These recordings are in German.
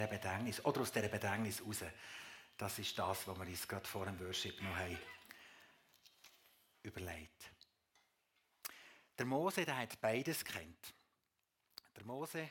Bedrängnis oder aus dieser Bedrängnis raus. Das ist das, was wir uns gerade vor dem Worship noch haben überlegt. Der Mose, der hat beides gekannt. Der Mose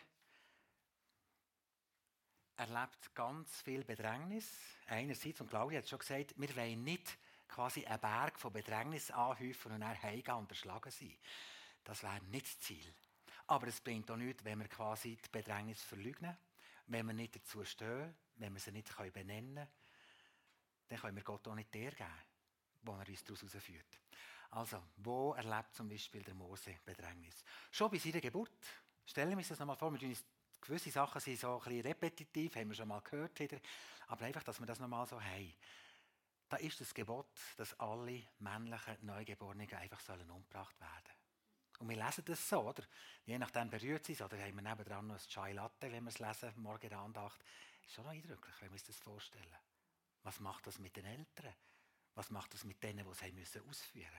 erlebt ganz viel Bedrängnis. Einerseits, und Claudia hat schon gesagt, wir wollen nicht quasi einen Berg von Bedrängnis anhäufen und dann heimgehen und erschlagen sein. Das wäre nicht das Ziel. Aber es bringt auch nichts, wenn wir quasi die Bedrängnis verleugnen, wenn wir nicht dazu stehen, wenn wir sie nicht benennen können, dann können wir Gott auch nicht der geben, wo er uns daraus herausführt. Also, wo erlebt zum Beispiel der Mose Bedrängnis? Schon bei seiner Geburt. Stellen wir uns das nochmal vor, gewisse Sachen sind so ein bisschen repetitiv, haben wir schon mal gehört wieder, aber einfach, dass wir das nochmal so haben. Da ist das Gebot, dass alle männlichen Neugeborenen einfach umgebracht werden sollen. Und wir lesen das so, oder? Je nachdem berührt es uns, oder haben wir nebendran noch ein Chai Latte, wenn wir es lesen, morgen in der Andacht. Ist schon noch eindrücklich, wenn wir uns das vorstellen. Was macht das mit den Eltern? Was macht das mit denen, die es ausführen müssen?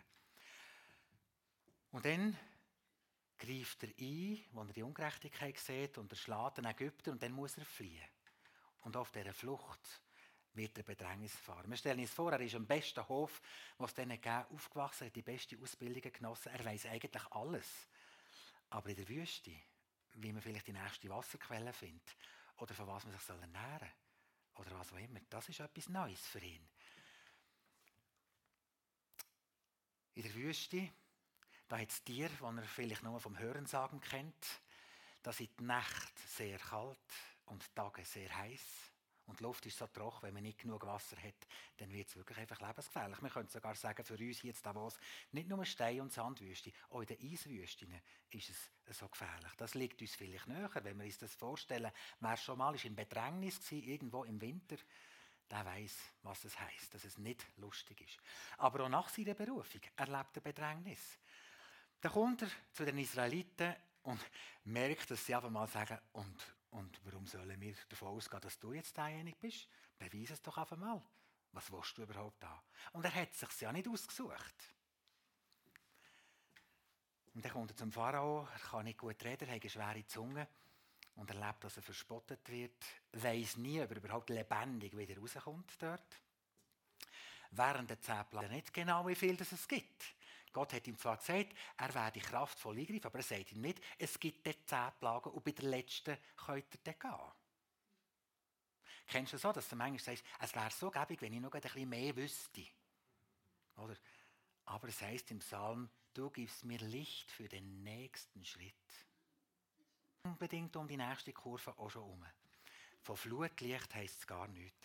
Und dann greift er ein, als er die Ungerechtigkeit sieht, und er schlägt den Ägypter, und dann muss er fliehen. Und auf dieser Flucht wird er Bedrängnis erfahren. Wir stellen uns vor, er ist am besten Hof, was es denen gegeben, aufgewachsen, hat die beste Ausbildung genossen. Er weiß eigentlich alles. Aber in der Wüste, wie man vielleicht die nächste Wasserquelle findet, oder von was man sich ernähren soll, oder was auch immer, das ist etwas Neues für ihn. In der Wüste, da hat es Tiere, die er vielleicht nur vom Hörensagen kennt. Da sind die Nächte sehr kalt und die Tage sehr heiß. Und die Luft ist so trocken, wenn man nicht genug Wasser hat, dann wird es wirklich einfach lebensgefährlich. Man könnte sogar sagen, für uns hier in Davos, nicht nur Stein- und Sandwüste, auch in den Eiswüsten ist es so gefährlich. Das liegt uns vielleicht näher, wenn wir uns das vorstellen. Wer schon mal in Bedrängnis war, irgendwo im Winter, der weiss, was es heisst, dass es nicht lustig ist. Aber auch nach seiner Berufung erlebt er Bedrängnis. Dann kommt er zu den Israeliten und merkt, dass sie einfach mal sagen, und warum sollen wir davon ausgehen, dass du jetzt derjenige bist? Beweise es doch einfach mal. Was willst du überhaupt da? Und er hat es sich ja nicht ausgesucht. Und dann kommt er zum Pharao, er kann nicht gut reden, er hat eine schwere Zunge und erlebt, dass er verspottet wird, weiss nie, ob er überhaupt lebendig wieder rauskommt dort. Während der 10 Plagen nicht genau, wie viel es gibt. Gott hat ihm zwar gesagt, er werde kraftvoll eingreifen, aber er sagt ihm nicht, es gibt dort 10 Plagen und bei der letzten könnt ihr dann gehen. Kennst du das so, dass du manchmal sagst, es wäre so gäbig, wenn ich noch ein bisschen mehr wüsste? Oder? Aber es heisst im Psalm, du gibst mir Licht für den nächsten Schritt. Unbedingt um die nächste Kurve auch schon herum. Von Flutlicht heisst es gar nichts.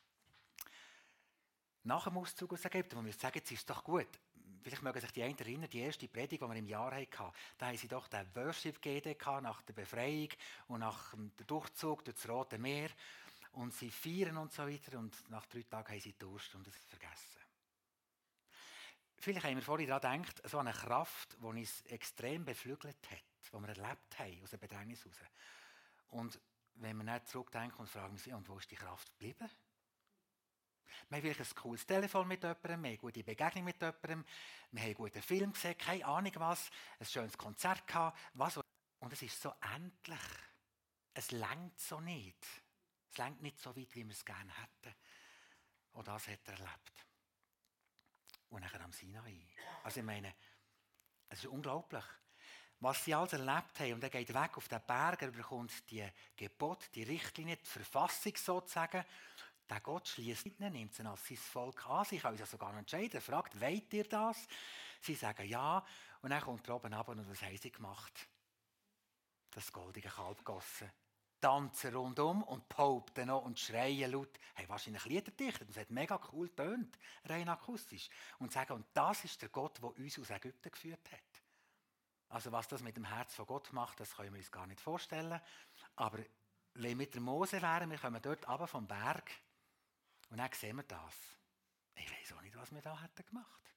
Nach dem Auszug aus Ägypten, wo wir sagen, es ist doch gut. Vielleicht mögen sich die einen erinnern, die erste Predigt, die wir im Jahr hatten, da haben sie doch den Worship gegeben nach der Befreiung und nach dem Durchzug durch das Rote Meer. Und sie feiern und so weiter. Und nach 3 Tagen haben sie Durst und es vergessen. Vielleicht haben wir vorhin daran gedacht, so eine Kraft, die uns extrem beflügelt hat, die wir erlebt haben aus der Bedrängnis heraus. Und wenn wir dann zurückdenken und fragen uns, und wo ist die Kraft geblieben? Wir haben vielleicht ein cooles Telefon mit jemandem, wir haben eine gute Begegnung mit jemandem, wir haben einen guten Film gesehen, keine Ahnung was, ein schönes Konzert gehabt, was. Und es ist so endlich. Es reicht so nicht. Es reicht nicht so weit, wie wir es gerne hätten. Und das hat er erlebt. Und nachher am Sinai. Also ich meine, es ist unglaublich, was sie alles erlebt haben. Und er geht weg auf den Berg, er bekommt die Gebote, die Richtlinien, die Verfassung sozusagen. Der Gott schließt nicht, nimmt sie als sein Volk an. Sie können sich sogar noch entscheiden. Er fragt, wollt ihr das? Sie sagen ja. Und dann kommt er oben runter und was haben sie gemacht? Das goldige Kalb gegossen. Tanzen rundum und behaupten noch und schreien laut. Hey, wahrscheinlich Lieder dichtet. Das hat mega cool getönt, rein akustisch. Und sagen, und das ist der Gott, der uns aus Ägypten geführt hat. Also was das mit dem Herz von Gott macht, das können wir uns gar nicht vorstellen. Aber wenn wir mit der Mose wären, wir kommen dort runter vom Berg und dann sehen wir das. Ich weiß auch nicht, was wir da hätten gemacht.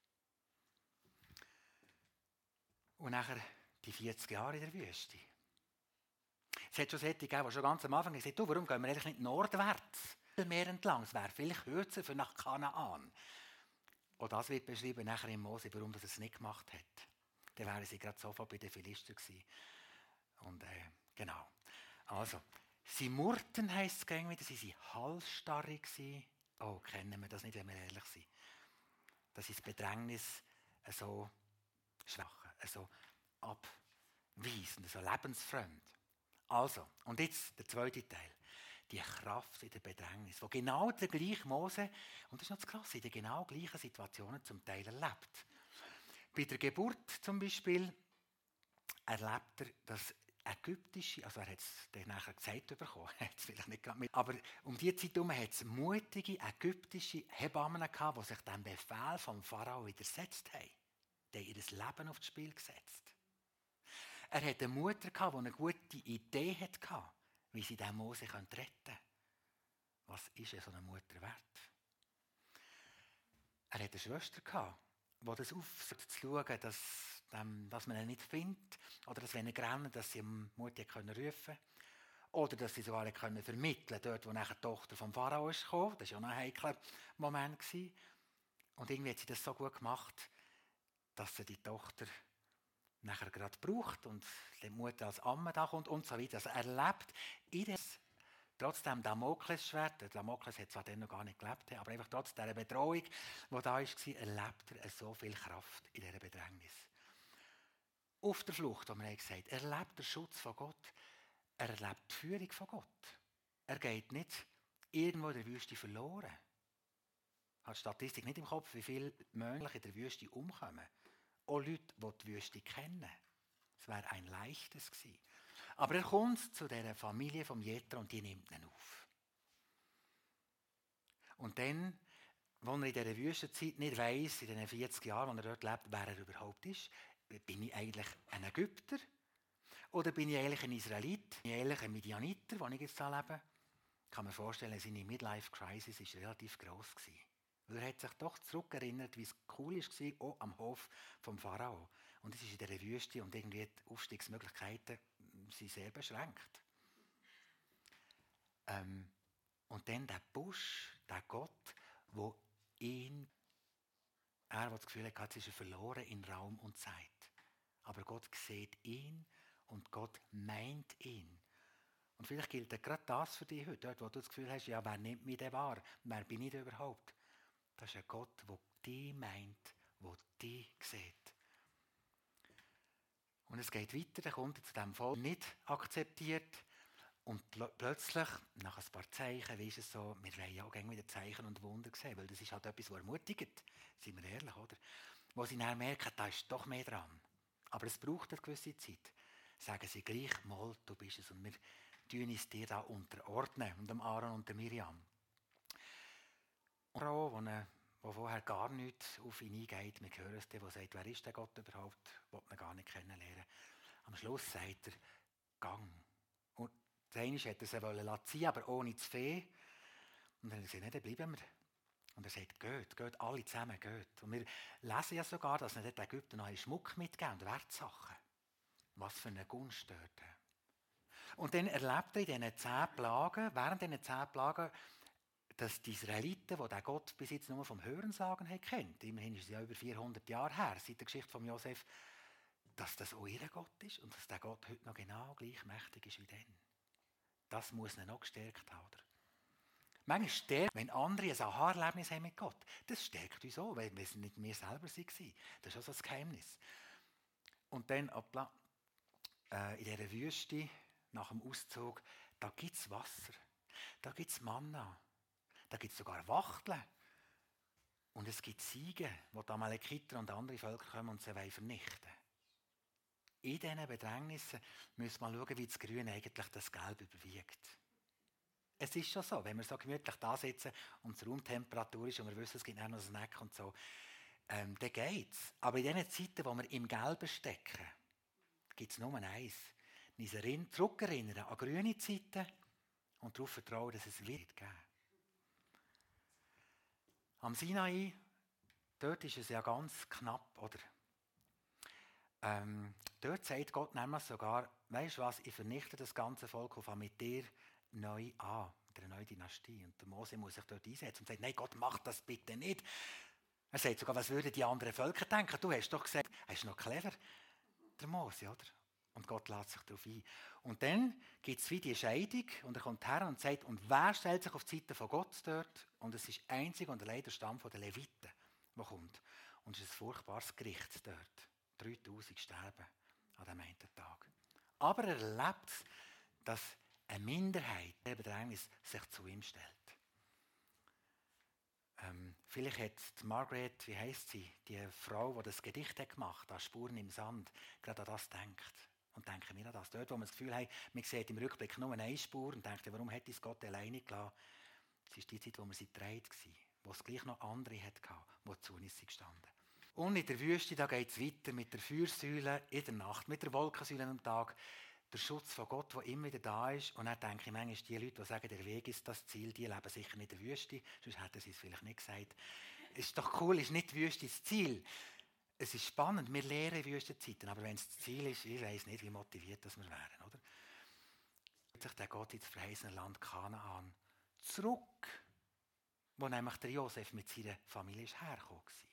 Und nachher die 40 Jahre in der Wüste. Es hat schon solche gegeben, die schon ganz am Anfang gesagt haben, warum gehen wir eigentlich nicht nordwärts? Meer entlang, es wäre vielleicht kürzer für nach Kanaan. Und das wird beschrieben nachher im Mose, warum das es nicht gemacht hat. Dann wären sie gerade sofort bei den Philister gewesen. Und genau. Also, Sie murrten, heisst es gäng wieder, sie waren halsstarrig. Oh, kennen wir das nicht, wenn wir ehrlich sind. Das ist das Bedrängnis so schwach, so abweisend, so lebensfremd. Also, und jetzt der zweite Teil. Die Kraft in der Bedrängnis, wo genau der gleiche Mose, und das ist noch das Krasse, in den genau gleichen Situationen zum Teil erlebt. Bei der Geburt zum Beispiel erlebt er das ägyptische, also er hat es dann nachher gesagt bekommen, hat es vielleicht nicht mit, aber um diese Zeit herum hat es mutige ägyptische Hebammen gehabt, die sich dem Befehl vom Pharao widersetzt haben. Die haben ihr Leben aufs Spiel gesetzt. Er hatte eine Mutter gehabt, die eine gute Idee hatte, wie sie diesen Mose retten könnte. Was ist so eine Mutter wert? Er hatte eine Schwester gehabt, die das aufsieht, zu schauen, dass man ihn nicht findet, oder dass wenn er rennt, dass sie ihm Mutter rufen können. Oder dass sie sogar vermitteln können, dort wo nachher die Tochter vom Pharao ist gekommen. Das war ja noch ein heikler Moment. Und irgendwie hat sie das so gut gemacht, dass sie die Tochter nachher gerade braucht und die Mutter als Amme da kommt und so weiter. Also er lebt in das, trotzdem Damoklesschwert, der Damokles hat zwar dann noch gar nicht gelebt, aber einfach trotz dieser Bedrohung, die da war, erlebt er so viel Kraft in dieser Bedrängnis. Auf der Flucht, wie wir gesagt haben, er erlebt den Schutz von Gott, er erlebt die Führung von Gott. Er geht nicht irgendwo in der Wüste verloren. Er hat die Statistik nicht im Kopf, wie viele Menschen in der Wüste umkommen. Auch Leute, die die Wüste kennen. Es wäre ein leichtes gewesen. Aber er kommt zu dieser Familie vom Jethro und die nimmt ihn auf. Und dann, als er in dieser Wüstenzeit nicht weiss, in diesen 40 Jahren, als er dort lebt, wer er überhaupt ist, bin ich eigentlich ein Ägypter? Oder bin ich eigentlich ein Israelit? Bin ich eigentlich ein Midianiter, wo ich jetzt da lebe? Ich kann mir vorstellen, seine Midlife-Crisis war relativ gross gewesen. Er hat sich doch zurückerinnert, wie es cool war, auch am Hof vom Pharao. Und es ist in dieser Wüste und irgendwie die Aufstiegsmöglichkeiten sind sehr beschränkt. Und dann der Busch, der Gott, wo er das Gefühl hat, jetzt ist er verloren in Raum und Zeit. Aber Gott sieht ihn und Gott meint ihn. Und vielleicht gilt gerade das für dich heute, dort wo du das Gefühl hast, ja, wer nimmt mich denn wahr? Wer bin ich denn überhaupt? Das ist ein Gott, der dich meint, der dich sieht. Und es geht weiter, dann kommt er zu dem Volk, nicht akzeptiert. Und plötzlich, nach ein paar Zeichen, wie ist es so, wir wollen ja auch gerne wieder Zeichen und Wunder sehen, weil das ist halt etwas, was ermutigt. Seien wir ehrlich, oder? Wo sie dann merken, da ist doch mehr dran. Aber es braucht eine gewisse Zeit. Sagen sie gleich mal, du bist es. Und wir tun uns dir da unterordnen. Und dem Aaron und der Miriam. Frau, die vorher gar nichts auf ihn eingeht, wir hören es, der sagt, wer ist der Gott überhaupt, will man gar nicht kennenlernen. Am Schluss sagt er, gang. Und der eine hätte er ziehen, aber ohne zu fee. Und dann hat er gesagt, nein, dann bleiben wir. Und er sagt, geht, alle zusammen, geht. Und wir lesen ja sogar, dass er den Ägyptern noch einen Schmuck mitgeben und Wertsachen. Was für eine Gunst dort. Und dann erlebt er in diesen 10 Plagen, während diesen 10 Plagen, dass die Israeliten, die den Gott bis jetzt nur vom Hörensagen haben kennt, immerhin ist es ja über 400 Jahre her, seit der Geschichte von Josef, dass das auch ihr Gott ist und dass der Gott heute noch genau gleich mächtig ist wie dann. Das muss ihn noch gestärkt haben. Oder? Manchmal stärkt, wenn andere ein Aha-Erlebnis haben mit Gott, das stärkt uns auch, weil es nicht wir selber waren. Das ist auch so das Geheimnis. Und dann, in dieser Wüste, nach dem Auszug, da gibt es Wasser, da gibt es Manna. Da gibt es sogar Wachteln. Und es gibt Ziegen, wo die Amalekiter und andere Völker kommen und sie vernichten wollen. In diesen Bedrängnissen müssen wir schauen, wie das Grün eigentlich das Gelb überwiegt. Es ist schon so, wenn wir so gemütlich da sitzen und die Raumtemperatur ist und wir wissen, es gibt auch noch einen Snack und so, dann geht es. Aber in diesen Zeiten, wo wir im Gelben stecken, gibt es nur eins. Uns zurückerinnern an grüne Zeiten und darauf vertrauen, dass es wird geben. Am Sinai, dort ist es ja ganz knapp, oder? Dort sagt Gott nämlich sogar, weisst du was, ich vernichte das ganze Volk und fange mit dir neu an, mit einer neuen Dynastie. Und der Mose muss sich dort einsetzen und sagt, nein, Gott, mach das bitte nicht. Er sagt sogar, was würden die anderen Völker denken? Du hast doch gesagt, er ist noch clever, der Mose, oder? Und Gott lässt sich darauf ein. Und dann gibt es wie die Scheidung und er kommt her und sagt, und wer stellt sich auf die Seite von Gott dort? Und es ist einzig und allein der Stamm der Leviten, der kommt. Und es ist ein furchtbares Gericht dort. 3000 sterben an diesem einen Tag. Aber er erlebt, dass eine Minderheit der Bedrängnis sich zu ihm stellt. Vielleicht hat Margaret, wie heisst sie, die Frau, die das Gedicht hat gemacht hat, Spuren im Sand, gerade an das denkt. Und denken wir an das. Dort, wo wir das Gefühl haben, man sieht im Rückblick nur eine Spur und denkt, warum hätte es Gott alleine gelassen? Es war die Zeit, wo wir sie gedreht waren, wo es gleich noch andere hatte, die zu uns gestanden. Und in der Wüste geht es weiter mit der Feuersäule in der Nacht, mit der Wolkensäule am Tag. Der Schutz von Gott, der immer wieder da ist. Und dann denke ich manchmal, die Leute, die sagen, der Weg ist das Ziel, die leben sicher nicht in der Wüste. Sonst hätten sie es vielleicht nicht gesagt. Es ist doch cool, ist nicht die Wüste das Ziel. Es ist spannend, wir lehren Wüstenzeiten. Aber wenn es das Ziel ist, ich weiss nicht, wie motiviert das wir wären. Oder? Sich der Gott ins verheißene Land Kanaan zurück, wo nämlich der Josef mit seiner Familie ist hergekommen war.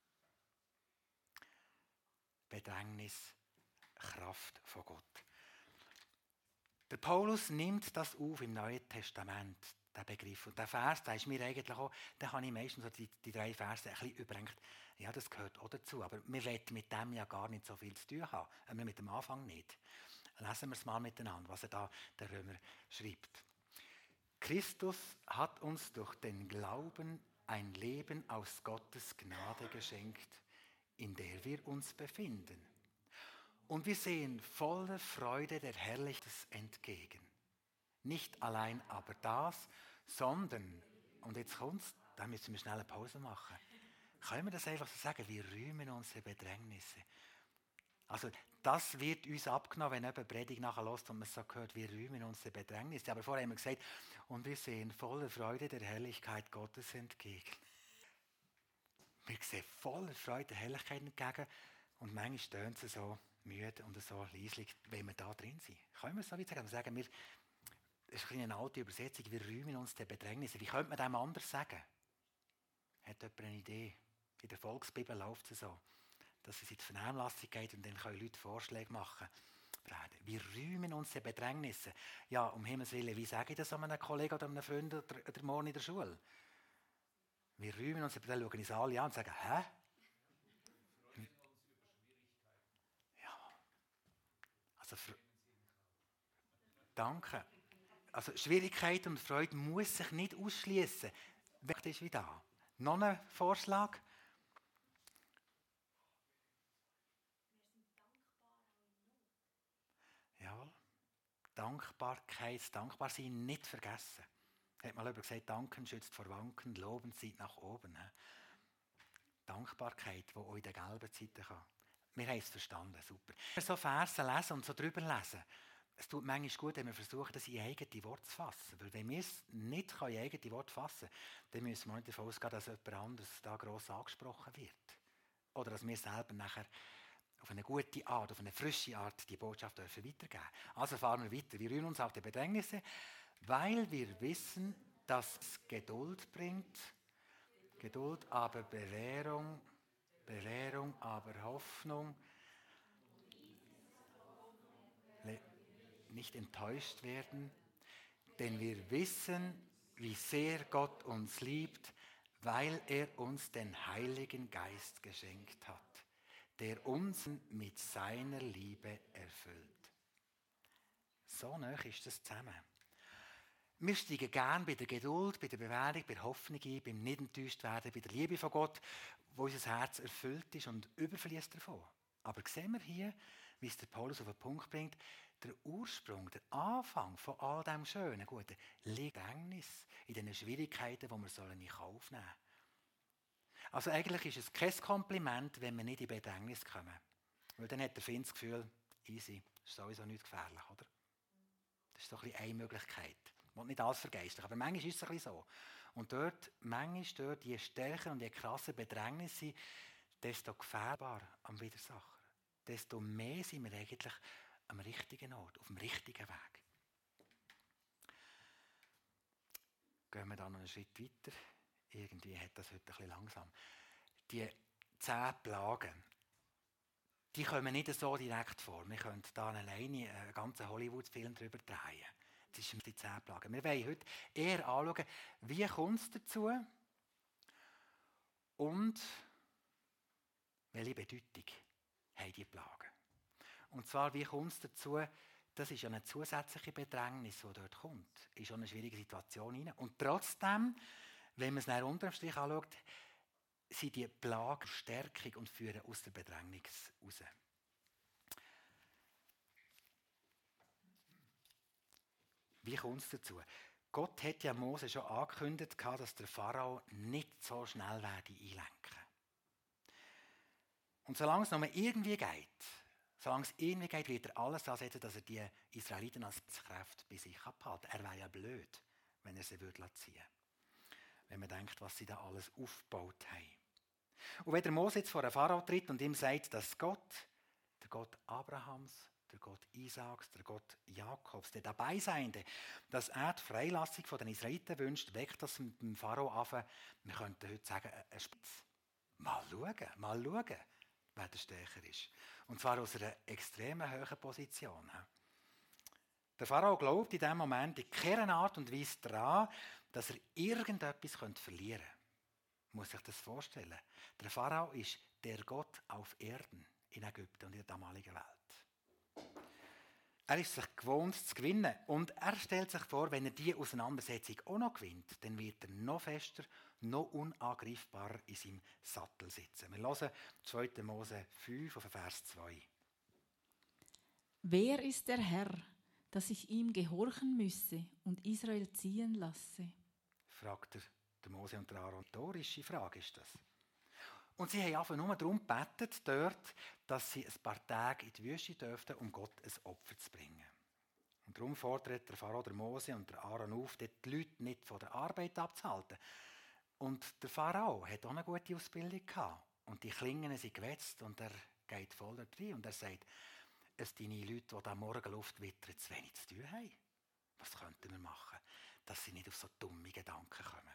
Bedrängnis, Kraft von Gott. Der Paulus nimmt das auf im Neuen Testament, der Begriff. Und der Vers, der ist mir eigentlich auch, den habe ich meistens so die 3 Verse ein bisschen überrenkt. Ja, das gehört auch dazu. Aber wir wollen mit dem ja gar nicht so viel zu tun haben. Wir mit dem Anfang nicht. Lesen wir es mal miteinander, was er da der Römer schreibt. Christus hat uns durch den Glauben ein Leben aus Gottes Gnade geschenkt, in der wir uns befinden. Und wir sehen voller Freude der Herrlichkeit entgegen. Nicht allein aber das, sondern, und jetzt kommt's, da müssen wir schnell eine Pause machen. Können wir das einfach so sagen? Wir rühmen unsere Bedrängnisse. Also, das wird uns abgenommen, wenn jemand Predigt nachher hört und man so hört, wir rühmen unsere Bedrängnisse. Aber vorher haben wir gesagt, und wir sehen voller Freude der Herrlichkeit Gottes entgegen. Wir sehen voller Freude der Herrlichkeit entgegen und manchmal stehen sie so müde und so leislich, wenn wir da drin sind. Können wir es so weit sagen? Wir sagen, das ist eine alte Übersetzung, wir rühmen uns der Bedrängnisse. Wie könnte man dem anders sagen? Hat jemand eine Idee? In der Volksbibel läuft es so, dass es in die Vernehmlassung geht und dann können Leute Vorschläge machen. Wir rühmen uns der Bedrängnisse. Ja, um Himmels Willen, wie sage ich das einem Kollegen oder einem Freund oder morgen in der Schule? Wir rühmen uns, dann schauen uns alle an und sagen, hä? Also, danke. Also Schwierigkeit und Freude muss sich nicht ausschließen. Das ist wie da. Noch ein Vorschlag? Ja. Dankbarkeit, dankbar sein, nicht vergessen. Hat mal jemand gesagt, Danken schützt vor Wanken, Loben zieht nach oben. Dankbarkeit, die auch in den gelben Zeiten kann. Wir haben es verstanden, super. Wenn wir so Verse lesen und so drüber lesen, es tut manchmal gut, wenn wir versuchen, das in eigene Worte zu fassen. Weil wenn wir es nicht in eigene Worte fassen können, dann müssen wir nicht davon ausgehen, dass jemand anderes da gross angesprochen wird. Oder dass wir selber nachher auf eine gute Art, auf eine frische Art die Botschaft dürfen weitergeben. Also fahren wir weiter. Wir rühren uns auf die Bedrängnisse, weil wir wissen, dass es Geduld bringt. Geduld aber Bewährung, Bewährung aber Hoffnung. Nicht enttäuscht werden, denn wir wissen, wie sehr Gott uns liebt, weil er uns den Heiligen Geist geschenkt hat, der uns mit seiner Liebe erfüllt. So nah ist das zusammen. Wir steigen gern bei der Geduld, bei der Bewährung, bei der Hoffnung ein, beim nicht enttäuscht werden, bei der Liebe von Gott, wo unser Herz erfüllt ist und überfließt davon. Aber sehen wir hier, wie es der Paulus auf den Punkt bringt, der Ursprung, der Anfang von all dem Schönen, Guten, liegt in Bedrängnis, in den Schwierigkeiten, die wir in Kauf nehmen sollen. Also eigentlich ist es kein Kompliment, wenn wir nicht in Bedrängnis kommen. Weil dann hat der Finn das Gefühl, easy, ist sowieso nicht gefährlich, oder? Das ist so ein bisschen eine Möglichkeit. Ich will nicht alles vergeistern, aber manchmal ist es ein bisschen so. Und manchmal je stärker und je krasser Bedrängnis sind, desto gefährbarer am Widersacher. Desto mehr sind wir eigentlich am richtigen Ort, auf dem richtigen Weg. Gehen wir dann noch einen Schritt weiter. Irgendwie hat das heute ein bisschen langsam. Die 10 Plagen, die kommen nicht so direkt vor. Wir können da alleine einen ganzen Hollywood-Film darüber drehen. Das ist die 10 Plagen. Wir wollen heute eher anschauen, wie kommt es dazu und welche Bedeutung haben die Plagen. Und zwar, wie kommt es dazu, das ist ja eine zusätzliche Bedrängnis, die dort kommt. Ist schon eine schwierige Situation rein. Und trotzdem, wenn man es dann unterm Strich anschaut, sind die Plagen Stärkung und führen aus der Bedrängnis raus. Wie kommt es dazu? Gott hat ja Mose schon angekündigt, dass der Pharao nicht so schnell einlenken werde. Und solange es noch irgendwie geht, wird er alles ansetzen, dass er die Israeliten als Kräfte bei sich abhält. Er wäre ja blöd, wenn er sie ziehen würde. Wenn man denkt, was sie da alles aufgebaut haben. Und wenn der Mose jetzt vor den Pharao tritt und ihm sagt, dass Gott, der Gott Abrahams, der Gott Isaaks, der Gott Jakobs, der Dabeiseiende, dass er die Freilassung von den Israeliten wünscht, weckt das mit dem Pharao an. Wir könnten heute sagen, ein Spitz. Mal schauen, wer der stärker ist. Und zwar aus einer extrem hohen Position. Der Pharao glaubt in diesem Moment in keiner Art und Weise daran, dass er irgendetwas verlieren könnte. Man muss sich das vorstellen. Der Pharao ist der Gott auf Erden in Ägypten und in der damaligen Welt. Er ist sich gewohnt zu gewinnen und er stellt sich vor, wenn er diese Auseinandersetzung auch noch gewinnt, dann wird er noch fester, noch unangreifbarer in seinem Sattel sitzen. Wir hören 2. Mose 5 auf Vers 2. Wer ist der Herr, dass ich ihm gehorchen müsse und Israel ziehen lasse? Fragt der Mose und der Aaron. Rhetorische Frage ist das. Und sie haben einfach nur darum gebeten, dort, dass sie ein paar Tage in die Wüste dürften, um Gott ein Opfer zu bringen. Und darum fordert der Pharao, der Mose und der Aaron auf, die Leute nicht von der Arbeit abzuhalten. Und der Pharao hat auch eine gute Ausbildung gehabt. Und die Klingen sind gewetzt und er geht voll da rein. Und er sagt, es deine Leute, die da Morgenluft wittern, zu wenig zu tun haben. Was könnten wir machen, dass sie nicht auf so dumme Gedanken kommen?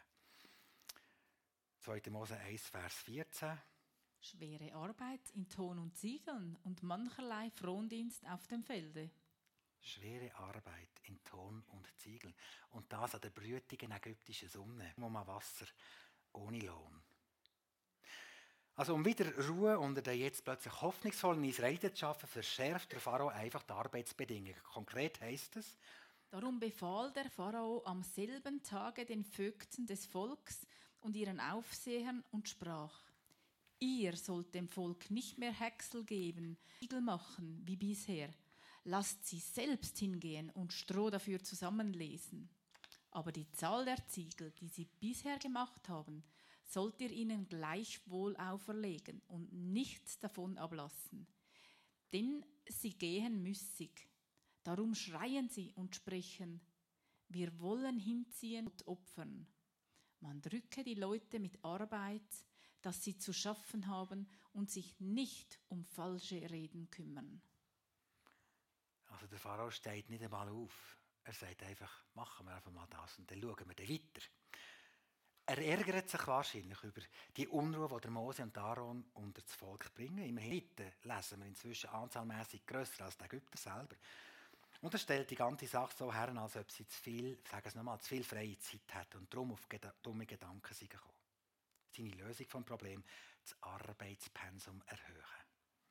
2. Mose 1, Vers 14. Schwere Arbeit in Ton und Ziegeln und mancherlei Frondienst auf dem Felde. Schwere Arbeit in Ton und Ziegeln. Und das an der brütigen ägyptischen Sonne, um Wasser, ohne Lohn. Also um wieder Ruhe unter den jetzt plötzlich hoffnungsvollen Israeliten zu schaffen, verschärft der Pharao einfach die Arbeitsbedingungen. Konkret heisst es, Darum befahl der Pharao am selben Tage den Vögten des Volks und ihren Aufsehern und sprach: Ihr sollt dem Volk nicht mehr Häcksel geben, Ziegel machen wie bisher. Lasst sie selbst hingehen und Stroh dafür zusammenlesen. Aber die Zahl der Ziegel, die sie bisher gemacht haben, sollt ihr ihnen gleichwohl auferlegen und nichts davon ablassen. Denn sie gehen müßig. Darum schreien sie und sprechen: Wir wollen hinziehen und opfern. Man drücke die Leute mit Arbeit, dass sie zu schaffen haben und sich nicht um falsche Reden kümmern. Also der Pharao steht nicht einmal auf. Er sagt einfach, machen wir einfach mal das und dann schauen wir dann weiter. Er ärgert sich wahrscheinlich über die Unruhe, die der Mose und Aaron unter das Volk bringen. Immerhin lesen wir inzwischen anzahlmässig grösser als die Ägypter selber. Und er stellt die ganze Sache so her, als ob sie zu viel freie Zeit hat und darum auf dumme Gedanken sind gekommen. Seine Lösung des Problems, das Arbeitspensum erhöhen.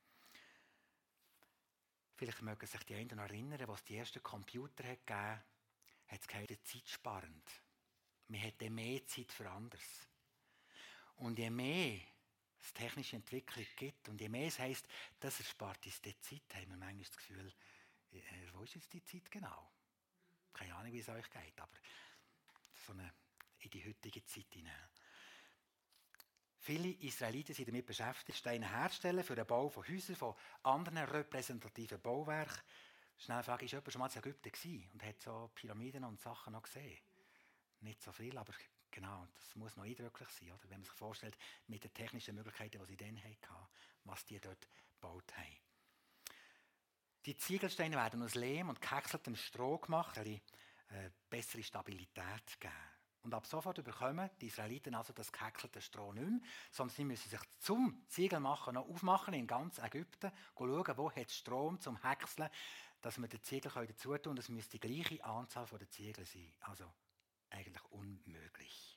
Vielleicht mögen sich die einen noch erinnern, was die ersten Computer gegeben hat es geheißen, zeitsparend. Man hat dann mehr Zeit für anderes. Und je mehr es technische Entwicklung gibt und je mehr es heisst, das erspart uns die Zeit, haben wir manchmal das Gefühl, wo ist jetzt die Zeit genau? Keine Ahnung, wie es euch geht, aber so in die heutige Zeit hinein. Viele Israeliten sind damit beschäftigt, Steine herzustellen für den Bau von Häusern, von anderen repräsentativen Bauwerken. Schnelle Frage, ist jemand schon mal in Ägypten gewesen und hat so Pyramiden und Sachen noch gesehen? Nicht so viel, aber genau, das muss noch eindrücklich sein, oder? Wenn man sich vorstellt, mit den technischen Möglichkeiten, die sie dann hatten, was die dort gebaut haben. Die Ziegelsteine werden aus Lehm und gehäckseltem Stroh gemacht, um bessere Stabilität zu geben. Und ab sofort bekommen die Israeliten also das gehäckselte Stroh nicht mehr, sondern sie müssen sich zum Ziegel machen, noch aufmachen in ganz Ägypten, schauen, wo hat es Strom zum Häckseln, dass wir den Ziegel dazu tun können. Das müsste die gleiche Anzahl der Ziegel sein. Also eigentlich unmöglich.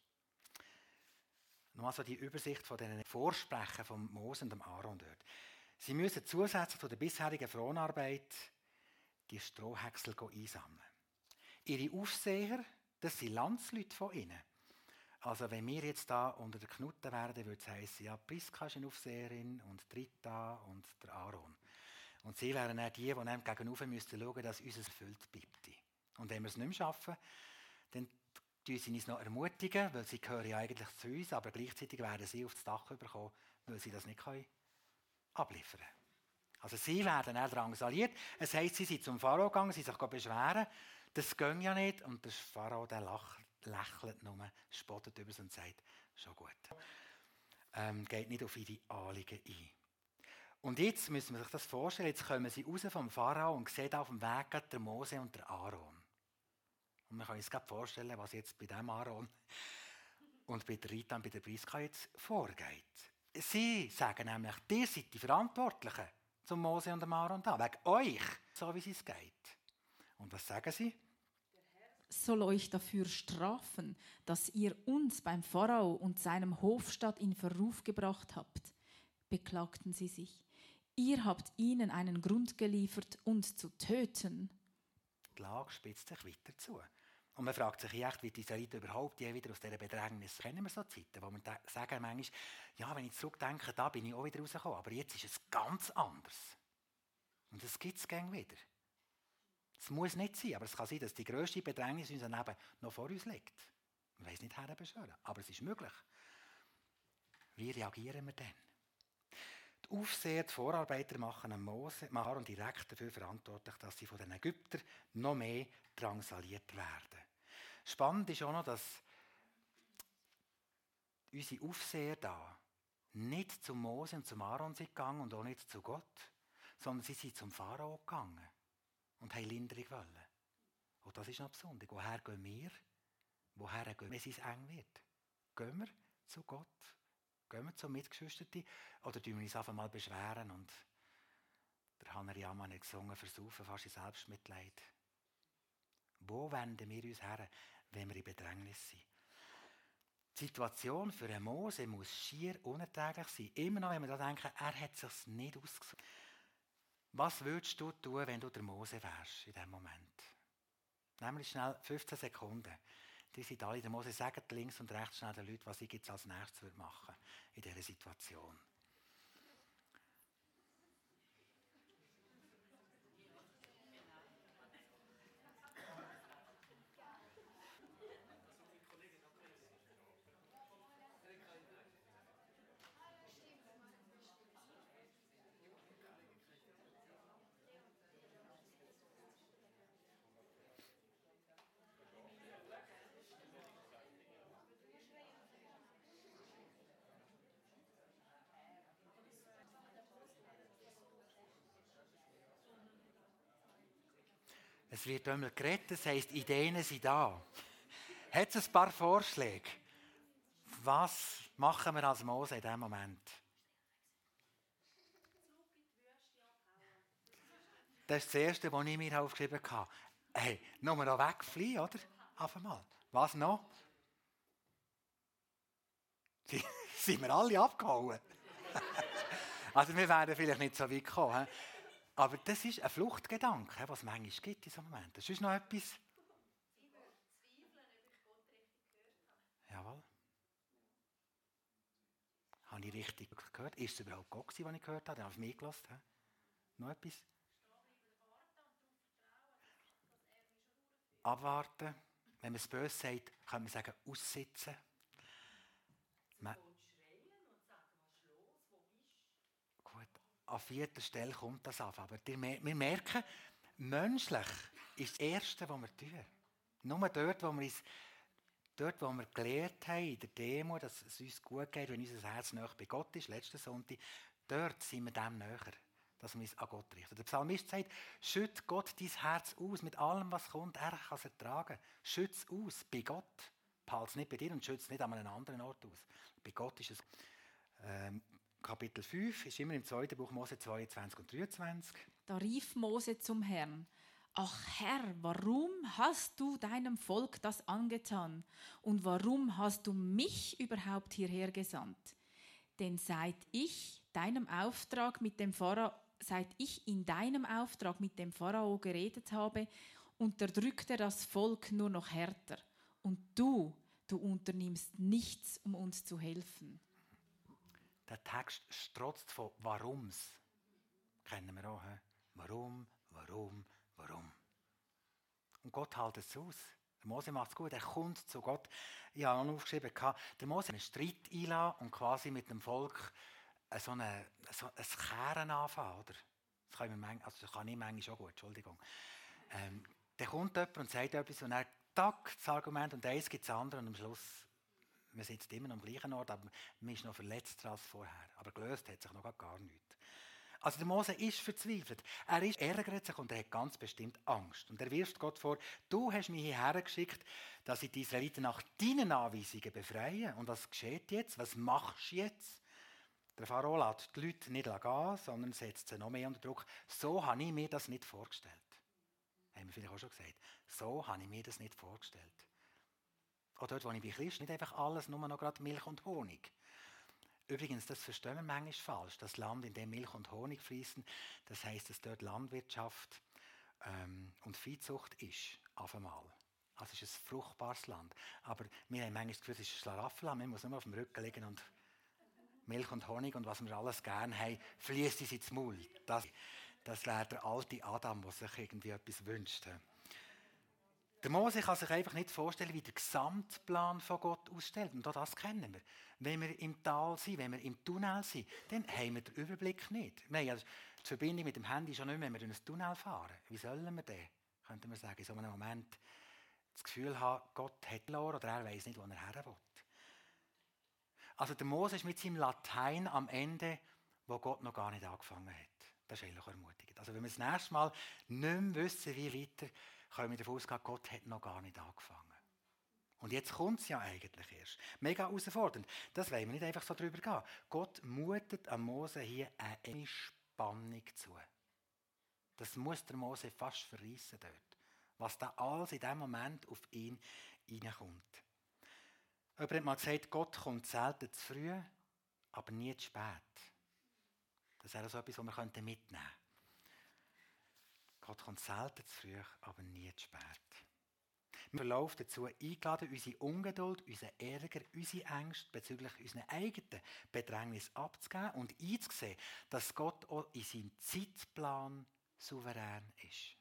Noch also die Übersicht von den Vorsprechen von Mose und dem Aaron dort. Sie müssen zusätzlich zu der bisherigen Fronarbeit die Strohhäcksel einsammeln. Ihre Aufseher, das sind Landsleute von ihnen. Also wenn wir jetzt da unter den Knuten wären, würde es heissen, ja, Priska ist eine Aufseherin und Rita und der Aaron. Und sie wären auch die einem gegenüber müssten schauen, dass uns erfüllt bleibt. Und wenn wir es nicht mehr schaffen, dann ermutigen sie uns noch, weil sie gehören ja eigentlich zu uns, aber gleichzeitig werden sie auf das Dach bekommen, weil sie das nicht abliefern können. Also sie werden dann drangsaliert. Es heisst, sie sind zum Pharao gegangen, sie sich beschweren. Das geht ja nicht. Und der Pharao der lächelt nur, spottet über sie und sagt, schon gut. Geht nicht auf ihre Anliegen ein. Und jetzt müssen wir sich das vorstellen, jetzt kommen sie raus vom Pharao und sehen auf dem Weg der Mose und der Aaron. Und man kann sich gerade vorstellen, was jetzt bei dem Aaron und bei der Rita und bei der Priska jetzt vorgeht. Sie sagen nämlich, ihr seid die Verantwortlichen zum Mose und dem Aaron da, wegen euch, so wie es geht. Und was sagen sie? Soll euch dafür strafen, dass ihr uns beim Pharao und seinem Hofstaat in Verruf gebracht habt, beklagten sie sich. Ihr habt ihnen einen Grund geliefert, uns zu töten. Die Lage spitzt sich weiter zu. Und man fragt sich echt, wie die Israeliten überhaupt je wieder aus dieser Bedrängnis kennen wir so Zeiten, wo wir sagen manchmal, ja, wenn ich zurückdenke, da bin ich auch wieder rausgekommen. Aber jetzt ist es ganz anders. Und das gibt es gern wieder. Es muss nicht sein, aber es kann sein, dass die grösste Bedrängnis in unserem Leben noch vor uns liegt. Man weiss nicht, herbeschwören, aber es ist möglich. Wie reagieren wir denn? Die Aufseher, die Vorarbeiter machen am Mose, Aaron direkt dafür verantwortlich, dass sie von den Ägyptern noch mehr drangsaliert werden. Spannend ist auch noch, dass unsere Aufseher da nicht zu Mose und zum Aaron sind gegangen und auch nicht zu Gott, sondern sie sind zum Pharao gegangen und haben Linderung wollen. Und das ist noch besonders. Woher gehen wir? Woher gehen wir, wenn es eng wird? Gehen wir zu Gott? Gehen wir zum Mitgeschwisterten? Oder tun wir uns einfach mal beschweren? Und der Hanner Jamann hat gesungen, versaufen fast in Selbstmitleid. Wo wenden wir uns her, wenn wir in Bedrängnis sind? Die Situation für einen Mose muss schier unerträglich sein. Immer noch, wenn wir da denken, er hat es sich nicht ausgesucht. Was würdest du tun, wenn du der Mose wärst in diesem Moment? Nämlich schnell 15 Sekunden. Die sind alle, der Mose sagt links und rechts schnell den Leuten, was ich jetzt als nächstes machen würde in dieser Situation. Es wird einmal geredet, das heisst, Ideen sind da. Hat es ein paar Vorschläge? Was machen wir als Mose in diesem Moment? Das ist das Erste, was ich mir aufgeschrieben habe. Hey, nur noch wegfliehen, oder? Auf einmal. Was noch? Sind wir alle abgehauen? Also wir werden vielleicht nicht so weit kommen. Aber das ist ein Fluchtgedanke, was es manchmal gibt in so einem Moment. Das ist noch etwas. Ich würde zweifeln, ob ich Gott richtig gehört habe. Jawohl. Habe ich richtig gehört? Ist es überhaupt Gott, was ich gehört habe? Habe ich mich gelassen? Noch etwas? Abwarten. Wenn man es böse sagt, kann man sagen, aussitzen. Gut, an vierter Stelle kommt das auf. Aber wir merken, menschlich ist das Erste, was wir tun. Nur dort, wo wir gelernt haben, in der Demo, dass es uns gut geht, wenn unser Herz nahe bei Gott ist, letzten Sonntag, dort sind wir dem näher, dass wir uns an Gott richten. Der Psalmist sagt, schütt Gott dein Herz aus mit allem, was kommt. Er kann es ertragen. Schütt es aus bei Gott. behalte es nicht bei dir und schütze es nicht an einem anderen Ort aus. Bei Gott ist es. Kapitel 5 ist immer im 2. Buch Mose 22 und 23. Da rief Mose zum Herrn: Ach Herr, warum hast du deinem Volk das angetan? Und warum hast du mich überhaupt hierher gesandt? Denn seit ich in deinem Auftrag mit dem Pharao geredet habe, unterdrückt er das Volk nur noch härter. Und du unternimmst nichts, um uns zu helfen. Der Text strotzt von Warums. Kennen wir auch. He? Warum? Und Gott hält es aus. Der Mose macht es gut, er kommt zu Gott. Ich habe noch aufgeschrieben, der Mose einen Streit einlassen und quasi mit dem Volk ein Kehren anfangen. Oder? Das kann ich manchmal schon gut, Entschuldigung. Dann kommt jemand und sagt etwas und er tack das Argument und eins gibt das andere und am Schluss, wir sind jetzt immer noch am gleichen Ort, aber man ist noch verletzter als vorher. Aber gelöst hat sich noch gar nichts. Also der Mose ist verzweifelt. Er ärgert sich und er hat ganz bestimmt Angst. Und er wirft Gott vor, du hast mich hierher geschickt, dass ich die Israeliten nach deinen Anweisungen befreie. Und was geschieht jetzt? Was machst du jetzt? Der Pharao lässt die Leute nicht gehen, sondern setzt sie noch mehr unter Druck. So habe ich mir das nicht vorgestellt. Haben wir vielleicht auch schon gesagt. So habe ich mir das nicht vorgestellt. Auch dort, wo ich bin Christ, nicht einfach alles, nur noch gerade Milch und Honig. Übrigens, das verstehen wir manchmal falsch. Das Land, in dem Milch und Honig fließen, das heisst, dass dort Landwirtschaft und Viehzucht ist, auf einmal. Also es ist ein fruchtbares Land. Aber wir haben manchmal das Gefühl, es ist ein Schlaraffenland. Man muss nur auf dem Rücken liegen und Milch und Honig und was wir alles gerne haben, fließt es ins Maul. Das wäre der alte Adam, der sich irgendwie etwas wünscht. Der Mose kann sich einfach nicht vorstellen, wie der Gesamtplan von Gott ausstellt. Und auch das kennen wir. Wenn wir im Tal sind, wenn wir im Tunnel sind, dann haben wir den Überblick nicht. Wir haben ja die Verbindung mit dem Handy schon nicht mehr, wenn wir durch einen Tunnel fahren. Wie sollen wir denn, könnte man sagen, in so einem Moment das Gefühl haben, Gott hat verloren oder er weiss nicht, wo er her will. Also der Mose ist mit seinem Latein am Ende, wo Gott noch gar nicht angefangen hat. Das ist eigentlich ermutigend. Also wenn wir das nächste Mal nicht mehr wissen, wie weiter, können wir davon ausgehen, Gott hat noch gar nicht angefangen. Und jetzt kommt es ja eigentlich erst. Mega herausfordernd. Das wollen wir nicht einfach so drüber gehen. Gott mutet am Mose hier eine Spannung zu. Das muss der Mose fast verreissen dort. Was da alles in diesem Moment auf ihn hineinkommt. Jemand hat mal gesagt, Gott kommt selten zu früh, aber nie zu spät. Das ist also etwas, was wir mitnehmen könnten. Gott kommt selten zu früh, aber nie zu spät. Wir verlaufen dazu eingeladen, unsere Ungeduld, unseren Ärger, unsere Ängste bezüglich unserer eigenen Bedrängnis abzugeben und einzusehen, dass Gott auch in seinem Zeitplan souverän ist.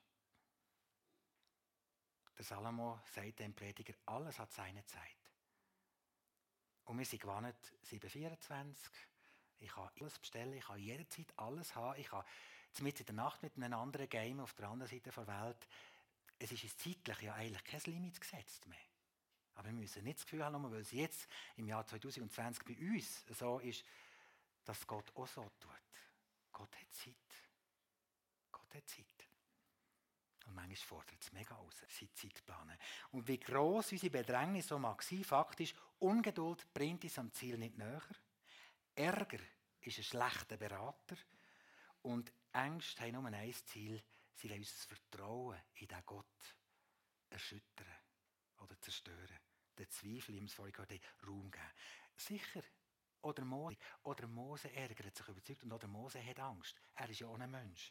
Der Salomo sagt dem Prediger, alles hat seine Zeit. Und wir sind gewohnt, 7,24. Ich kann alles bestellen, ich kann jederzeit alles haben. Ich kann mitten in der Nacht mit einem anderen Game auf der anderen Seite der Welt. Es ist uns zeitlich ja eigentlich kein Limit gesetzt mehr. Aber wir müssen nicht das Gefühl haben, nur weil es jetzt im Jahr 2020 bei uns so ist, dass Gott auch so tut. Gott hat Zeit. Gott hat Zeit. Und manchmal fordert es mega aus, seine Zeitpläne. Und wie gross unsere Bedrängnis so mag sein, faktisch, Ungeduld bringt uns am Ziel nicht näher. Ärger ist ein schlechter Berater. Und Ängste haben nur ein Ziel, sie wollen uns das Vertrauen in diesen Gott erschüttern oder zerstören. Den Zweifel, wie wir es vorhin gehört haben, Raum geben. Sicher, oder Mose ärgert sich überzeugt und oder Mose hat Angst. Er ist ja auch ein Mensch.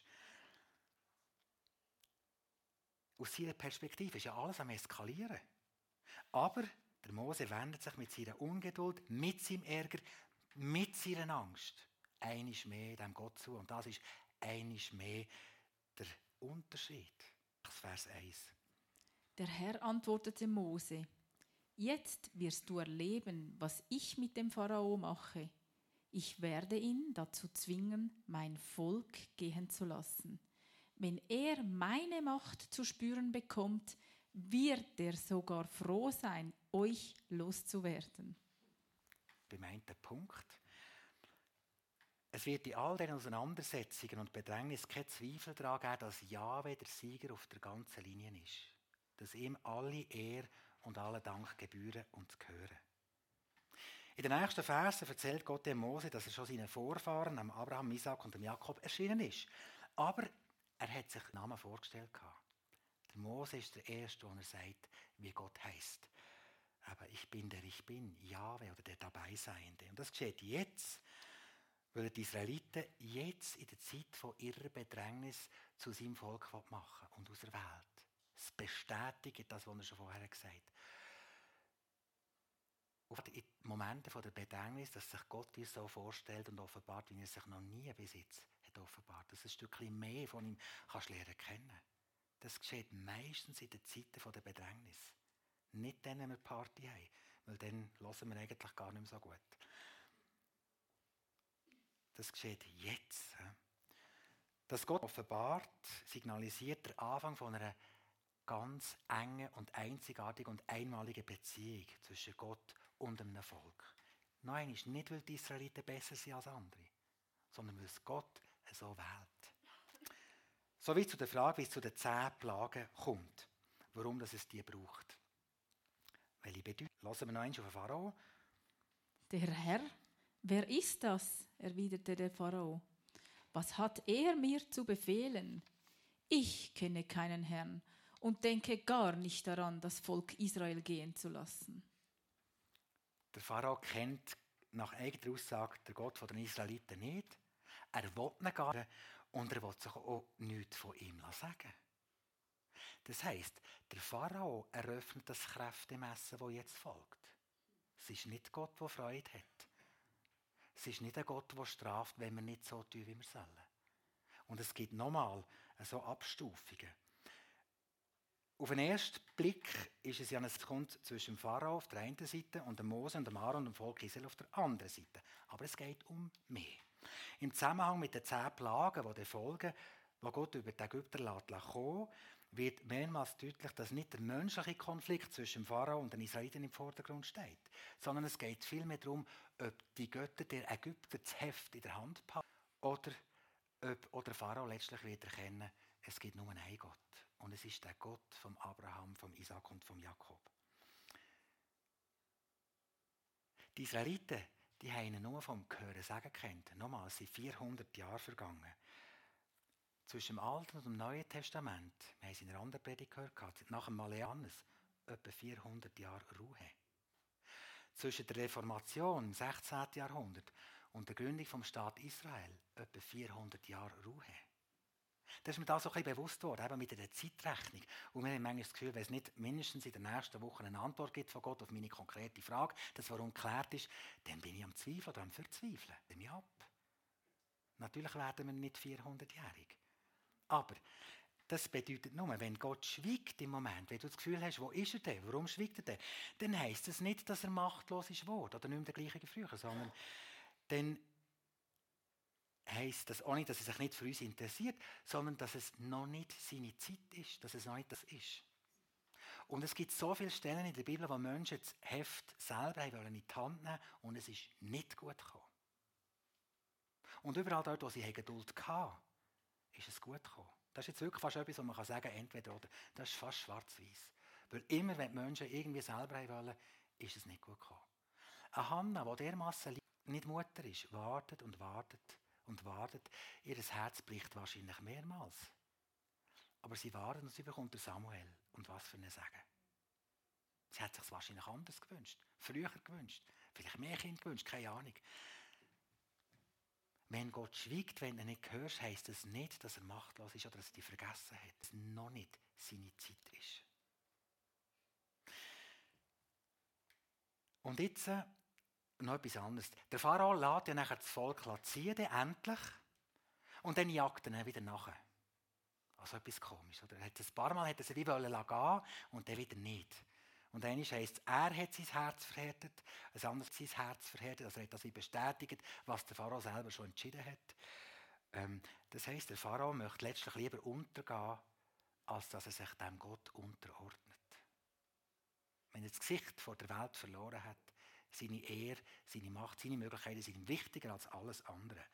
Aus seiner Perspektive ist ja alles am Eskalieren. Aber der Mose wendet sich mit seiner Ungeduld, mit seinem Ärger, mit seiner Angst einmal mehr dem Gott zu. Und das ist einmal mehr der Unterschied. Vers 1. Der Herr antwortete Mose: Jetzt wirst du erleben, was ich mit dem Pharao mache. Ich werde ihn dazu zwingen, mein Volk gehen zu lassen. Wenn er meine Macht zu spüren bekommt, wird er sogar froh sein, euch loszuwerden. Beim einen Punkt. Es wird in all diesen Auseinandersetzungen und Bedrängnissen kein Zweifel daran geben, dass Jahwe der Sieger auf der ganzen Linie ist. Dass ihm alle Ehre und allen Dank gebühren und zu gehören. In den nächsten Versen erzählt Gott dem Mose, dass er schon seinen Vorfahren, dem Abraham, Isaac und dem Jakob, erschienen ist. Aber er hat sich den Namen vorgestellt. Der Mose ist der Erste, der sagt, wie Gott heisst. Aber ich bin, der ich bin, Jahwe oder der Dabeiseiende. Und das geschieht jetzt, weil die Israeliten jetzt in der Zeit von ihrer Bedrängnis zu seinem Volk machen und aus der Welt. Es bestätigt das, was er schon vorher gesagt hat. In Momenten der Bedrängnis, dass sich Gott uns so vorstellt und offenbart, wie er sich noch nie bis jetzt hat offenbart. Dass du ein Stückchen mehr von ihm kannst lernen kennen. Das geschieht meistens in den Zeiten der Bedrängnis. Nicht dann, wenn wir Party haben, weil dann hören wir eigentlich gar nicht mehr so gut. Das geschieht jetzt. Dass Gott offenbart, signalisiert der Anfang von einer ganz engen und einzigartigen und einmaligen Beziehung zwischen Gott und einem Volk. Nein, ist nicht, weil die Israeliten besser sind als andere, sondern weil es Gott so wählt. Soweit zu der Frage, wie es zu den 10 Plagen kommt. Warum es die braucht. Welche Bedeutung? Lassen wir noch eins auf den Pharao. Der Herr, wer ist das? Erwiderte der Pharao. Was hat er mir zu befehlen? Ich kenne keinen Herrn und denke gar nicht daran, das Volk Israel gehen zu lassen. Der Pharao kennt nach eigener Aussage den Gott der Israeliten nicht. Er will ihn gar nicht und er will sich auch nichts von ihm sagen. Das heisst, der Pharao eröffnet das Kräftemessen, das jetzt folgt. Es ist nicht Gott, der Freude hat. Es ist nicht ein Gott, der straft, wenn wir nicht so tun, wie wir sollen. Und es gibt nochmal so Abstufungen. Auf den ersten Blick ist es ja ein Kampf zwischen dem Pharao auf der einen Seite und dem Mose und dem Aaron und dem Volk Israel auf der anderen Seite. Aber es geht um mehr. Im Zusammenhang mit den 10 Plagen, die folgen, die Gott über die Ägypter kommen, wird mehrmals deutlich, dass nicht der menschliche Konflikt zwischen dem Pharao und den Israeliten im Vordergrund steht, sondern es geht vielmehr darum, ob die Götter der Ägypter das Heft in der Hand behalten oder der Pharao letztlich wird erkennen, es gibt nur einen Gott. Und es ist der Gott von Abraham, von Isaac und von Jakob. Die Israeliten, die haben ihn nur vom Hören sagen gekannt. Nochmal, es sind 400 Jahre vergangen. Zwischen dem Alten und dem Neuen Testament, wir haben es in einer anderen Predigt gehört, nach dem Johannes, etwa 400 Jahre Ruhe. Zwischen der Reformation im 16. Jahrhundert und der Gründung vom Staat Israel, etwa 400 Jahre Ruhe. Das ist mir da so ein bisschen bewusst worden, eben mit der Zeitrechnung. Und wir haben manchmal das Gefühl, wenn es nicht mindestens in der nächsten Woche eine Antwort gibt von Gott auf meine konkrete Frage, das warum geklärt ist, dann bin ich am Zweifeln oder am Verzweifeln. Nehme ich ab. Natürlich werden wir nicht 400-jährig. Aber das bedeutet nur, wenn Gott schweigt im Moment, wenn du das Gefühl hast, wo ist er denn, warum schweigt er denn, dann heisst das nicht, dass er machtlos ist geworden oder nicht mehr der gleiche wie früher, sondern dann heisst das auch nicht, dass er sich nicht für uns interessiert, sondern dass es noch nicht seine Zeit ist, dass es noch nicht das ist. Und es gibt so viele Stellen in der Bibel, wo Menschen das Heft selber wollen in die Hand nehmen und es ist nicht gut gekommen. Und überall dort, wo sie Geduld hatten, ist es gut gekommen. Das ist jetzt wirklich fast etwas, wo man sagen kann, entweder oder. Das ist fast schwarz-weiß. Weil immer, wenn die Menschen irgendwie selber wollen, ist es nicht gut gekommen. Eine Hanna, die dermassen nicht Mutter ist, wartet und wartet und wartet. Ihr Herz bricht wahrscheinlich mehrmals. Aber sie wartet und sie bekommt Samuel. Und was für ein Segen. Sie hat sich wahrscheinlich anders gewünscht. Früher gewünscht. Vielleicht mehr Kinder gewünscht, keine Ahnung. Wenn Gott schweigt, wenn du ihn nicht hörst, heisst das nicht, dass er machtlos ist oder dass er dich vergessen hat. Dass es noch nicht seine Zeit ist. Und jetzt noch etwas anderes. Der Pharao lässt ja nachher das Volk ziehen, endlich. Und dann jagt er ihn wieder nachher. Also etwas komisch. Oder? Ein paar Mal hat er sie wie gehen und dann wieder nicht. Und einmal heisst es, er hat sein Herz verhärtet, ein anderes sein Herz verhärtet, also er hat das wie bestätigt, was der Pharao selber schon entschieden hat. Das heisst, der Pharao möchte letztlich lieber untergehen, als dass er sich dem Gott unterordnet. Wenn er das Gesicht vor der Welt verloren hat, seine Ehre, seine Macht, seine Möglichkeiten sind ihm wichtiger als alles andere.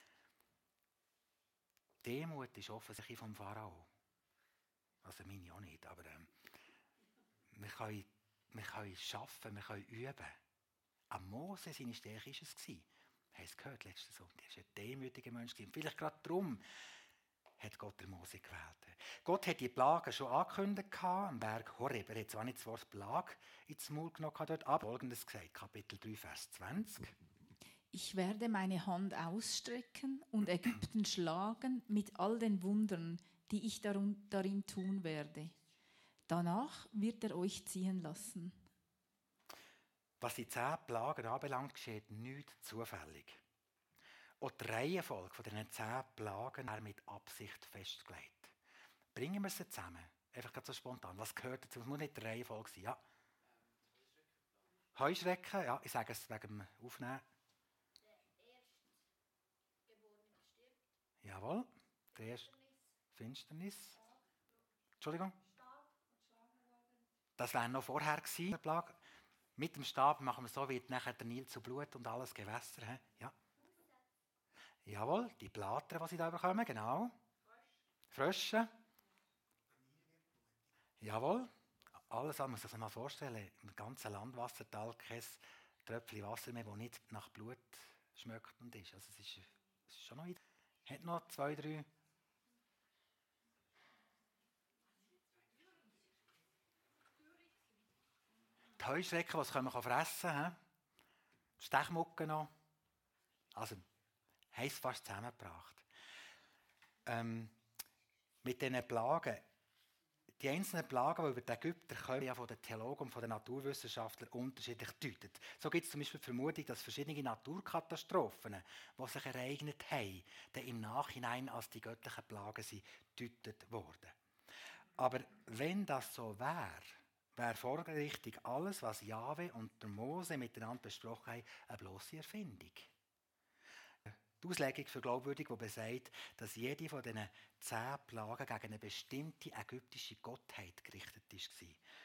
Demut ist offensichtlich vom Pharao. Also meine auch nicht, aber wir können wir können arbeiten, wir können üben. Am Mose, seine Stärke war es. Wir haben es gehört letzten Sonntag. Er war ein demütiger Mensch. Und vielleicht gerade darum hat Gott den Mose gewählt. Gott hat die Plagen schon angekündigt am Berg Horeb. Er hat zwar nicht das Wort Plage ins Maul genommen dort, aber Folgendes gesagt, Kapitel 3, Vers 20. Ich werde meine Hand ausstrecken und Ägypten schlagen mit all den Wundern, die ich darin tun werde. Danach wird er euch ziehen lassen. Was die 10 Plagen anbelangt, geschieht nichts zufällig. Auch die Reihenfolge von diesen 10 Plagen ist mit Absicht festgelegt. Bringen wir sie zusammen. Einfach ganz so spontan. Was gehört dazu? Es muss nicht die Reihenfolge sein. Ja. Heuschrecken, ja, ich sage es wegen dem Aufnehmen. Der Erstgeborene stirbt. Jawohl. Der erste Finsternis. Entschuldigung. Das wäre noch vorher gewesen. Plage. Mit dem Stab machen wir so, wird nachher der Nil zu Blut und alles Gewässer. He? Ja. Jawohl, die Blatter, die sie da bekommen, genau. Frösche. Jawohl. Alles, man muss sich das mal vorstellen. Im ganzen Landwassertal kein Tröpfchen Wasser mehr, das nicht nach Blut schmeckt und ist. Also es ist schon noch wieder. Hat noch 2, 3. Die Heuschrecken, die man fressen kann. Die Stechmucke noch. Also, heisst fast zusammengebracht. Mit diesen Plagen, die einzelnen Plagen, die über die Ägypter kommen, ja von den Theologen und von den Naturwissenschaftlern unterschiedlich deutet. So gibt es zum Beispiel die Vermutung, dass verschiedene Naturkatastrophen, die sich ereignet haben, dann im Nachhinein als die göttlichen Plagen sind gedeutet worden. Aber wenn das so wäre folgerichtig alles, was Jahwe und der Mose miteinander besprochen haben, eine blosse Erfindung. Die Auslegung für glaubwürdig, die besagt, dass jede von diesen 10 Plagen gegen eine bestimmte ägyptische Gottheit gerichtet war.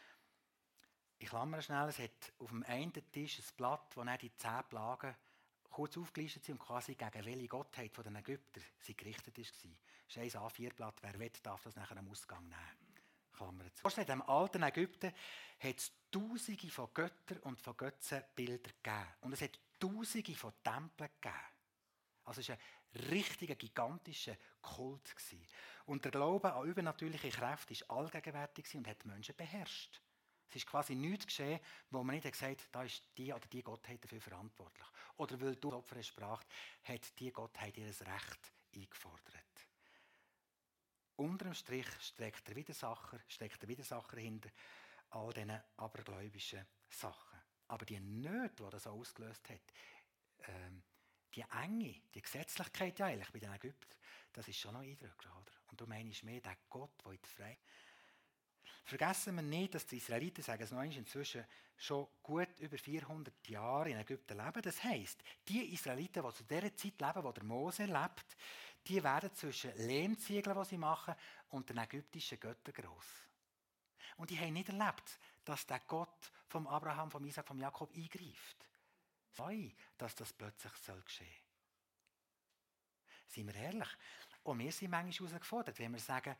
Ich klammere schnell, es hat auf dem einen Tisch ein Blatt, wo dann die 10 Plagen kurz aufgelistet sind und quasi gegen welche Gottheit von den Ägyptern sie gerichtet war. Das ist ein A4-Blatt, wer will, darf das nachher am Ausgang nehmen. Klammer zu. In dem alten Ägypten hat es Tausende von Göttern und von Götzenbildern gegeben. Und es hat Tausende von Tempeln gegeben. Also es war ein richtiger, gigantischer Kult. Und der Glaube an übernatürliche Kräfte war allgegenwärtig und hat die Menschen beherrscht. Es ist quasi nichts geschehen, wo man nicht gesagt hat, da ist die oder die Gottheit dafür verantwortlich. Oder weil du das Opfer sprach, hat die Gottheit ihr Recht eingefordert. Unter dem Strich steckt der Widersacher hinter all diesen abergläubischen Sachen. Aber die Nöte, die das ausgelöst hat, die Enge, die Gesetzlichkeit ja eigentlich bei den Ägyptern, das ist schon noch eindrücklich, oder? Und du meinst mehr, der Gott, der in die Freiheit. Vergessen wir nicht, dass die Israeliten, sagen es noch einmal, inzwischen schon gut über 400 Jahre in Ägypten leben. Das heisst, die Israeliten, die zu der Zeit leben, wo der Mose lebt, die werden zwischen Lehmziegeln, die sie machen, und den ägyptischen Göttern gross. Und die haben nicht erlebt, dass der Gott vom Abraham, vom Isaac, vom Jakob eingreift. Sei, dass das plötzlich geschehen soll. Seien wir ehrlich. Und wir sind manchmal herausgefordert, wenn wir sagen,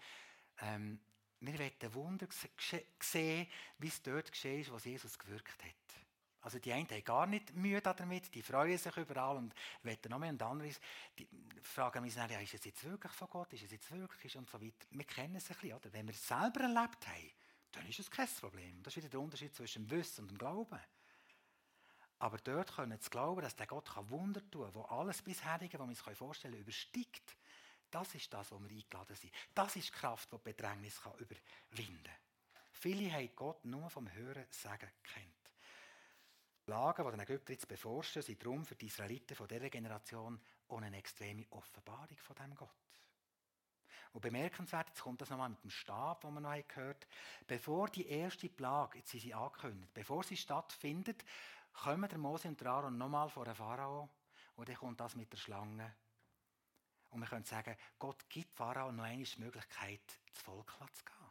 wir wollen Wunder sehen, wie es dort geschehen ist, wo Jesus gewirkt hat. Also die einen haben gar nicht Mühe damit, die freuen sich überall und wollen noch mehr. Und andere die fragen mich dann, ja, ist es jetzt wirklich von Gott, ist es jetzt wirklich und so weiter. Wir kennen es ein bisschen, oder? Wenn wir es selber erlebt haben, dann ist es kein Problem. Das ist wieder der Unterschied zwischen dem Wissen und dem Glauben. Aber dort können wir glauben, dass der Gott Wunder tun kann, wo alles bisherige, was wir uns vorstellen können, übersteigt. Das ist das, wo wir eingeladen sind. Das ist die Kraft, die Bedrängnis überwinden kann. Viele haben Gott nur vom Hören sagen kennt. Die Lagen, die den Ägyptern jetzt bevorstehen, sind darum für die Israeliten von dieser Generation auch eine extreme Offenbarung von diesem Gott. Und bemerkenswert, jetzt kommt das nochmal mit dem Stab, den wir noch gehört haben. Bevor die erste Plage, jetzt sind sie angekündigt, bevor sie stattfindet, kommen der Mose und der Aaron nochmal vor den Pharao und dann kommt das mit der Schlange. Und wir können sagen, Gott gibt Pharao noch einmal die Möglichkeit, das Volk zu gehen.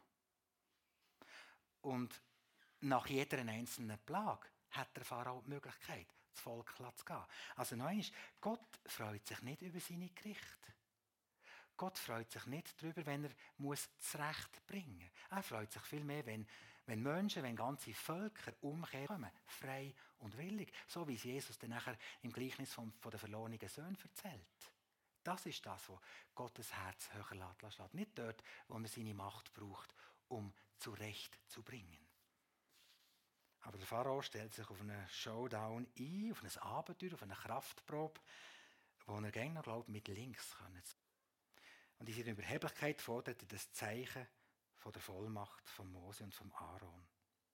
Und nach jeder einzelnen Plage hat der Pharao die Möglichkeit, das Volk zu gehen. Also noch einmal, Gott freut sich nicht über seine Gerichte. Gott freut sich nicht darüber, wenn er das Recht bringen muss. Er freut sich vielmehr, wenn Wenn ganze Völker umkehren, frei und willig, so wie es Jesus dann nachher im Gleichnis von den verlorenen Söhnen erzählt. Das ist das, was Gottes Herz höher lässt. Nicht dort, wo er seine Macht braucht, um zurecht zu bringen. Aber der Pharao stellt sich auf einen Showdown ein, auf ein Abenteuer, auf eine Kraftprobe, wo er gerne noch glaubt, mit links können. Und in seiner Überheblichkeit fordert er das Zeichen von der Vollmacht von Mose und von Aaron.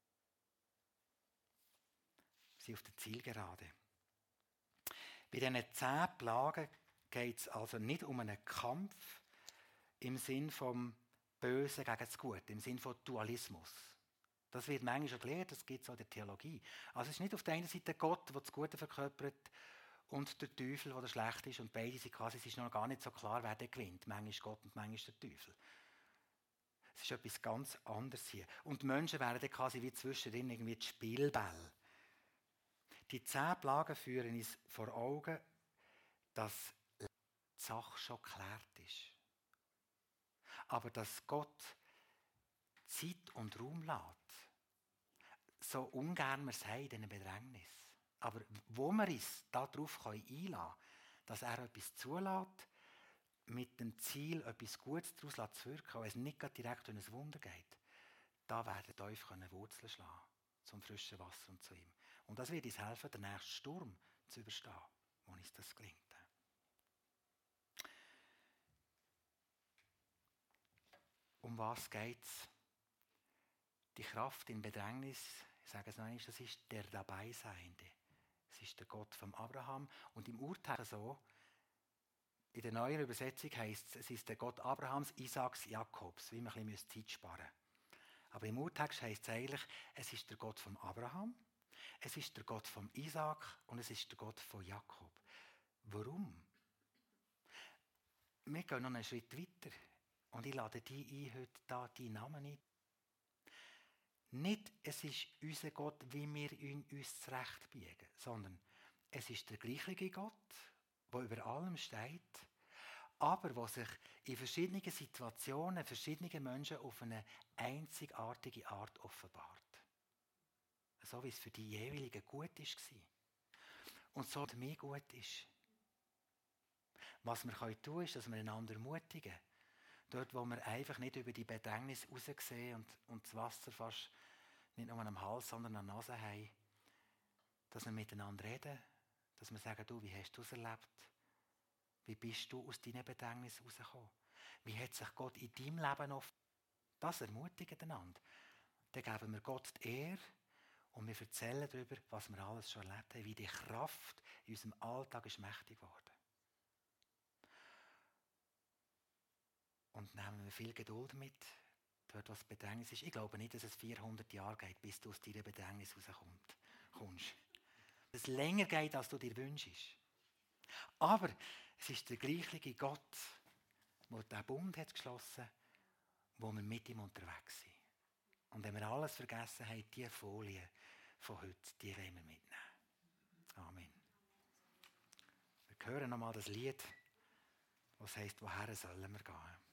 Sie auf der Zielgerade. Bei diesen 10 Plagen geht es also nicht um einen Kampf im Sinn vom Bösen gegen das Gute, im Sinn von Dualismus. Das wird manchmal schon gelehrt, das gibt es auch in der Theologie. Also es ist nicht auf der einen Seite Gott, der das Gute verkörpert, und der Teufel, der schlecht ist, und beide sind quasi, es ist noch gar nicht so klar, wer der gewinnt. Manchmal Gott und manchmal der Teufel. Es ist etwas ganz anderes hier. Und die Menschen wären dann quasi wie zwischendrin irgendwie die Spielbälle. Die 10 Plagen führen uns vor Augen, dass die Sache schon geklärt ist. Aber dass Gott Zeit und Raum lässt, so ungern wir es haben in diesen Bedrängnis. Aber wo wir uns darauf einlassen können, dass er etwas zulässt, mit dem Ziel, etwas Gutes daraus zu wirken, auch wenn es nicht direkt um ein Wunder geht, da werden Teufel Wurzeln schlagen zum frischen Wasser und zu ihm. Und das wird uns helfen, den nächsten Sturm zu überstehen, wo uns das gelingt. Um was geht es? Die Kraft in Bedrängnis, ich sage es noch einmal, das ist der Dabeiseiende. Es ist der Gott von Abraham. Und im Urtext so, in der neuen Übersetzung heisst es ist der Gott Abrahams, Isaaks, Jakobs, wie man ein bisschen Zeit sparen müsste. Aber im Urtext heisst es eigentlich, es ist der Gott von Abraham, es ist der Gott von Isaak und es ist der Gott von Jakob. Warum? Wir gehen noch einen Schritt weiter. Und ich lade die ein, heute da die Namen ein. Nicht, es ist unser Gott, wie wir ihn uns zurechtbiegen, sondern es ist der gleiche Gott, der über allem steht, aber der sich in verschiedenen Situationen, verschiedenen Menschen auf eine einzigartige Art offenbart. So wie es für die jeweiligen gut war. Und so für mich gut ist. Was wir tun können, ist, dass wir einander ermutigen. Dort, wo wir einfach nicht über die Bedrängnis raussehen und das Wasser fast nicht nur am Hals, sondern an der Nase haben, dass wir miteinander reden, dass wir sagen, du, wie hast du es erlebt? Wie bist du aus deinen Bedrängnissen rausgekommen? Wie hat sich Gott in deinem Leben oft? Das ermutigt einander. Dann geben wir Gott die Ehre und wir erzählen darüber, was wir alles schon erlebt haben, wie die Kraft in unserem Alltag ist mächtig geworden. Und nehmen wir viel Geduld mit, dort was Bedrängnis ist. Ich glaube nicht, dass es 400 Jahre geht, bis du aus deiner Bedrängnis rauskommst. Dass es länger geht, als du dir wünschst. Aber es ist der gleiche Gott, der diesen Bund hat geschlossen hat, wo wir mit ihm unterwegs sind. Und wenn wir alles vergessen haben, diese Folie von heute, die wollen wir mitnehmen. Amen. Wir hören nochmal das Lied, was heisst, woher sollen wir gehen?